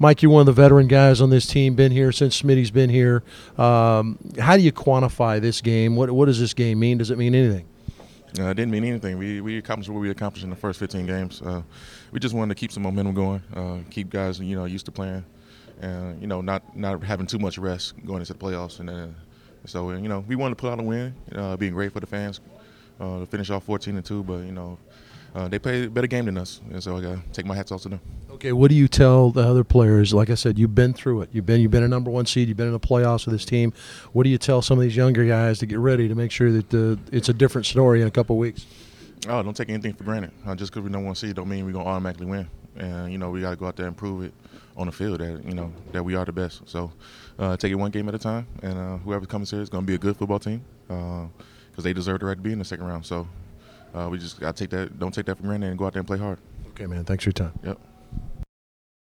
Mike, you're one of the veteran guys on this team, been here since Smitty's been here. How do you quantify this game? What does this game mean? Does it mean anything? It didn't mean anything. We accomplished what we accomplished in the first 15 games. We just wanted to keep some momentum going, keep guys used to playing, and not having too much rest going into the playoffs. And so we wanted to pull out a win, being great for the fans to finish off 14-2. But they played a better game than us, and so I got to take my hats off to them. Okay, what do you tell the other players? Like I said, you've been through it. You've been a number one seed. You've been in the playoffs with this team. What do you tell some of these younger guys to get ready to make sure that it's a different story in a couple of weeks? Oh, don't take anything for granted. Just because we number one seed don't mean we're going to automatically win. And, we got to go out there and prove it on the field that we are the best. So take it one game at a time, and whoever comes here is going to be a good football team because they deserve the right to be in the second round. So we just got to don't take that for granted and go out there and play hard. Okay, man. Thanks for your time. Yep.